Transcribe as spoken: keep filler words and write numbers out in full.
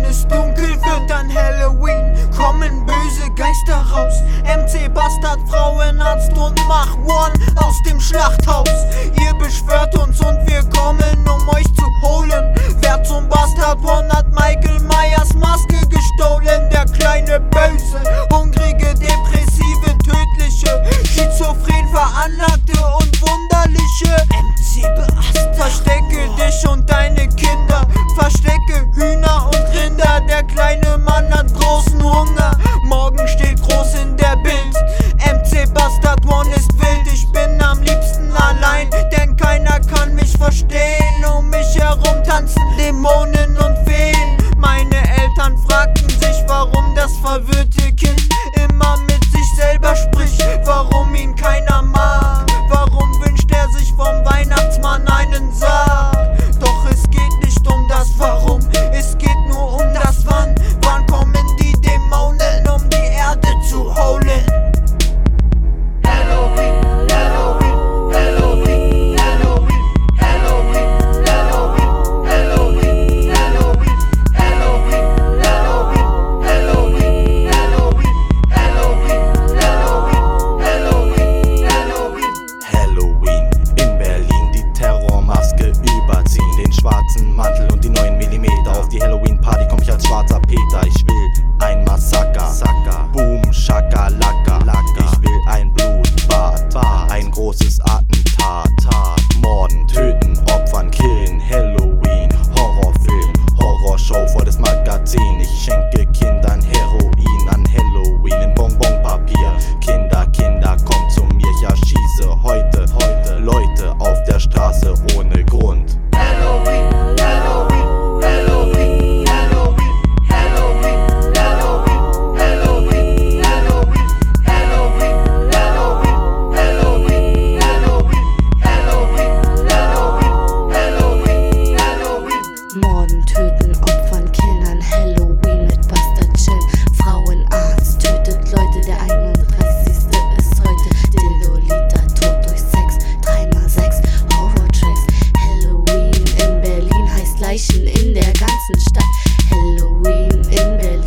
es dunkel wird an Halloween, kommen böse Geister raus. M C Bastard, Frauenarzt und Mach One aus dem Schlachthaus. Ihr beschwört uns und wir kommen, um euch zu holen. Wer zum Bastard One hat Michael Myers Maske gestohlen? Der kleine Böse, hungrige, depressive, tödliche, schizophren veranlagte und wunderliche M C Bastard. Verstecke dich und deine Kinder, verstecke Hühner und Rinder. Der kleine Mann hat großen Hunger, morgen steht groß in der Bild. M C Bastard One ist wild, ich bin am liebsten allein, denn keiner kann mich verstehen. Um mich herum tanzen Dämonen und Feen. Meine Eltern fragten sich, warum das verwirrte Kind immer mit sich selber spricht, warum ihn keiner mag, warum wünscht er sich vom Weihnachtsmann einen Sarg. Doch es geht nicht um das Warum, es geht nur um das Wann. Wann kommen die Dämonen, um die Erde zu holen? Halloween, Halloween, Halloween, Halloween, Halloween, Halloween, Halloween, Halloween, Halloween, Halloween, Halloween, Halloween, Halloween, Halloween, Halloween. Halloween in Berlin, die Terrormaske überziehen, den schwarzen Mantel und die neun Millimeter. Auf die Halloween-Party komm ich als schwarzer Peter. Ich will ein Massaker, Boom, Shakalaka. Ich will ein Blutbad, ein großes Attentat. Morden, töten, opfern, killen. Halloween, Horrorfilm, Horrorshow, volles Magazin. Ich schenke Kindern Heroin an Halloween in Bonbonpapier. Kinder, Kinder, kommt zu mir, ich erschieße heute, heute Leute auf der Straße ohne Grund. Halloween, Halloween, Halloween, Halloween, Halloween, Halloween, Halloween, Halloween, Halloween, Halloween, Halloween, Halloween, Halloween, Halloween, Halloween. Morden, töten, opfern, Kindern, Halloween mit Bastard Chill. Frauenarzt tötet Leute, der einunddreißigste ist heute. Dildo-Liter, Tod durch Sex, drei mal sechs Horror-Tracks. Halloween in Berlin heißt Leichen in der ganzen Stadt. Halloween in Berlin